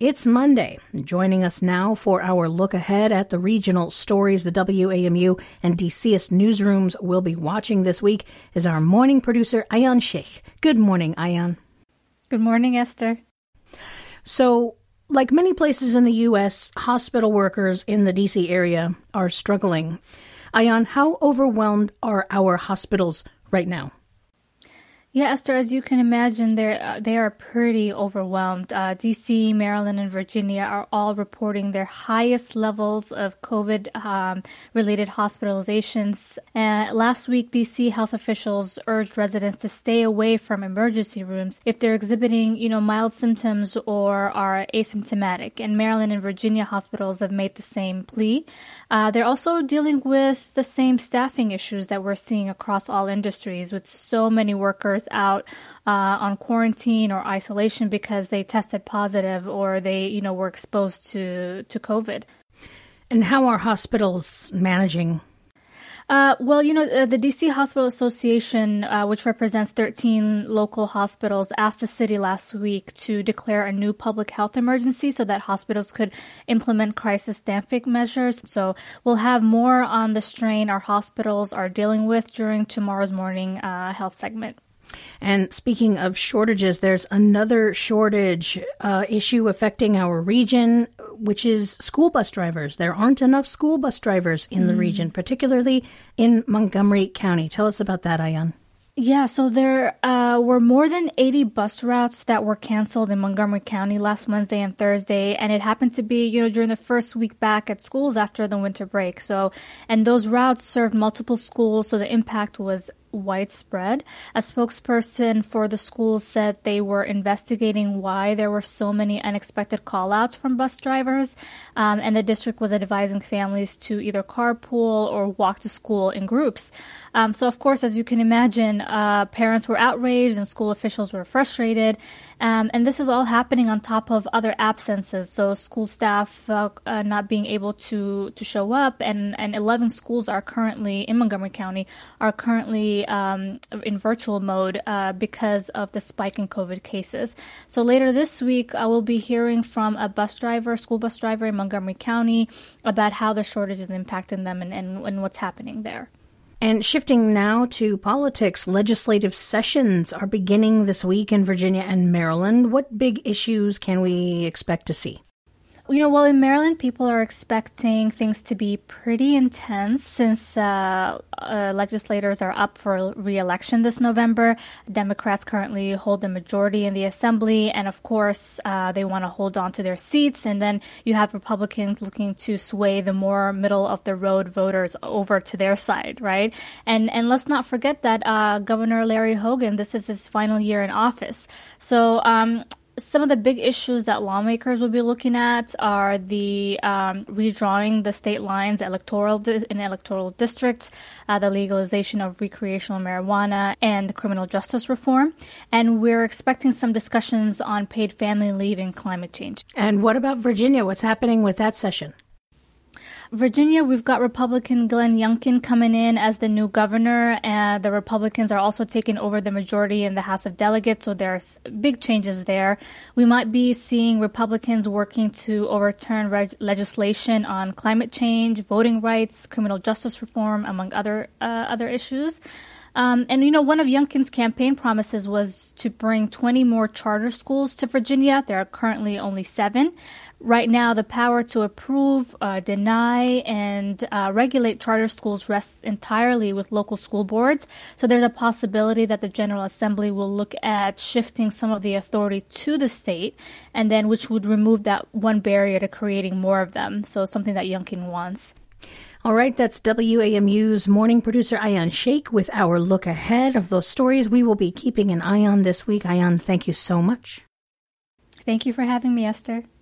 It's Monday. Joining us now for our look ahead at the regional stories the WAMU and DCist newsrooms will be watching this week is our morning producer, Ayan Sheikh. Good morning, Ayan. Good morning, Esther. So, like many places in the U.S., hospital workers in the D.C. area are struggling. Ayan, how overwhelmed are our hospitals right now? Yeah, Esther, as you can imagine, they are pretty overwhelmed. D.C., Maryland, and Virginia are all reporting their highest levels of COVID-related hospitalizations. Last week, D.C. health officials urged residents to stay away from emergency rooms if they're exhibiting, mild symptoms or are asymptomatic. And Maryland and Virginia hospitals have made the same plea. They're also dealing with the same staffing issues that we're seeing across all industries, with so many workers out on quarantine or isolation because they tested positive or they, were exposed to COVID. And how are hospitals managing? The D.C. Hospital Association, which represents 13 local hospitals, asked the city last week to declare a new public health emergency so that hospitals could implement crisis staffing measures. So we'll have more on the strain our hospitals are dealing with during tomorrow's morning health segment. And speaking of shortages, there's another shortage issue affecting our region, which is school bus drivers. There aren't enough school bus drivers in the region, particularly in Montgomery County. Tell us about that, Ayan. Yeah, so there were more than 80 bus routes that were canceled in Montgomery County last Wednesday and Thursday, and it happened to be, during the first week back at schools after the winter break. And those routes served multiple schools, so the impact was widespread. A spokesperson for the schools said they were investigating why there were so many unexpected call-outs from bus drivers, and the district was advising families to either carpool or walk to school in groups. So, of course, as you can imagine, parents were outraged and school officials were frustrated, and this is all happening on top of other absences. So school staff not being able to show up, and 11 schools are currently in Montgomery County are currently in virtual mode because of the spike in COVID cases. So later this week, I will be hearing from a school bus driver in Montgomery County about how the shortage is impacting them and what's happening there. And shifting now to politics, legislative sessions are beginning this week in Virginia and Maryland. What big issues can we expect to see? Well, in Maryland, people are expecting things to be pretty intense since legislators are up for re-election this November. Democrats currently hold the majority in the assembly, and of course, they want to hold on to their seats. And then you have Republicans looking to sway the more middle-of-the-road voters over to their side, right? And let's not forget that Governor Larry Hogan, this is his final year in office. So, some of the big issues that lawmakers will be looking at are the redrawing the state lines in electoral districts, the legalization of recreational marijuana, and criminal justice reform. And we're expecting some discussions on paid family leave and climate change. And what about Virginia? What's happening with that session? Virginia, we've got Republican Glenn Youngkin coming in as the new governor, and the Republicans are also taking over the majority in the House of Delegates, so there's big changes there. We might be seeing Republicans working to overturn legislation on climate change, voting rights, criminal justice reform, among other issues. One of Youngkin's campaign promises was to bring 20 more charter schools to Virginia. There are currently only 7. Right now, the power to approve, deny, and regulate charter schools rests entirely with local school boards. So there's a possibility that the General Assembly will look at shifting some of the authority to the state, and then which would remove that one barrier to creating more of them. So something that Youngkin wants. All right, that's WAMU's morning producer Ayan Sheikh with our look ahead of those stories we will be keeping an eye on this week. Ayan, thank you so much. Thank you for having me, Esther.